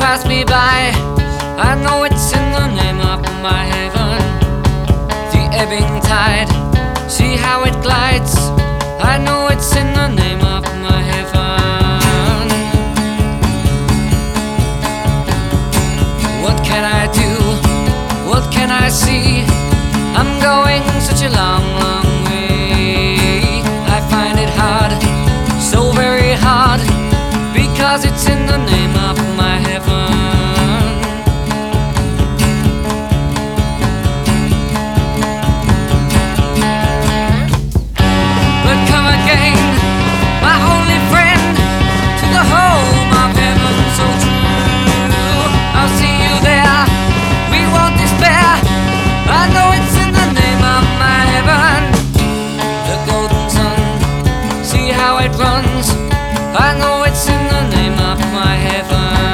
pass me by. I know it's in the name of my heaven. The ebbing tide, see how it glides. I know it's in the name of my heaven. What can I do? What can I see? I'm going such a long, long way. I find it hard, so very hard, because it's in the name of my heaven. But come again, my only friend, to the home of heaven so true. I'll see you there, we won't despair. I know it's in the name of my heaven. The golden sun, see how it runs. I know it's in the name of my heaven.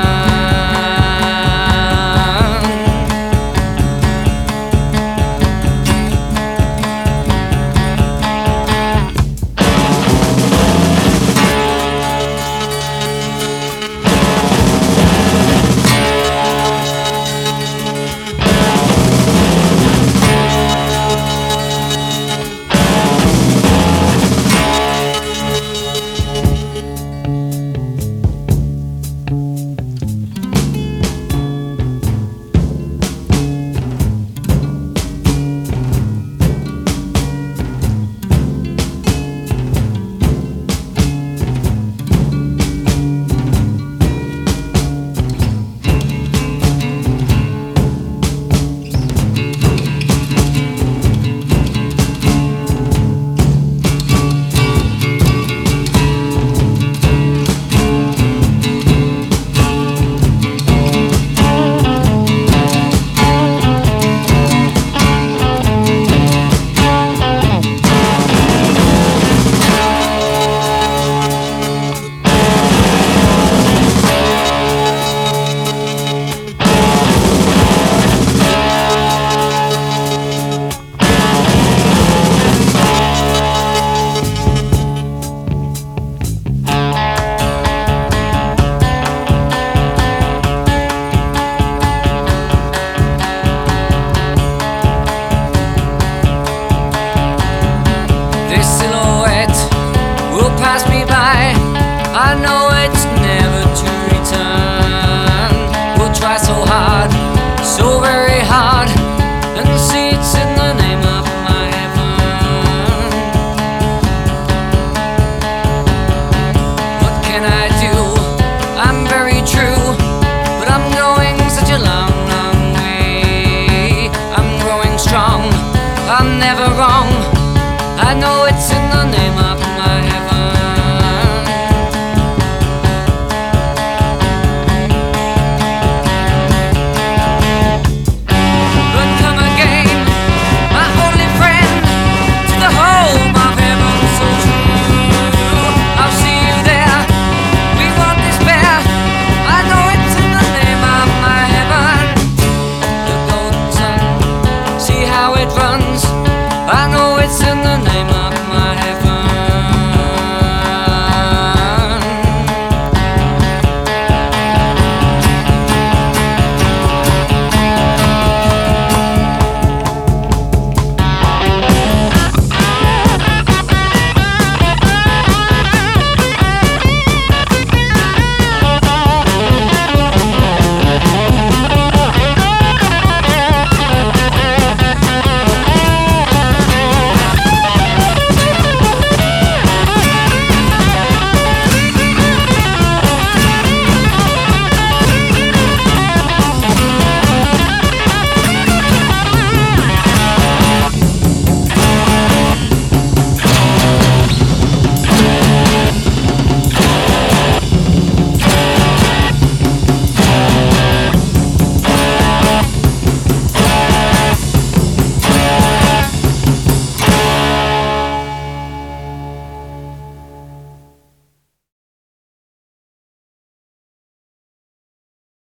Pass me by, I know it's never to return. We'll try so hard, so very hard, and see it's in the name of my heaven. What can I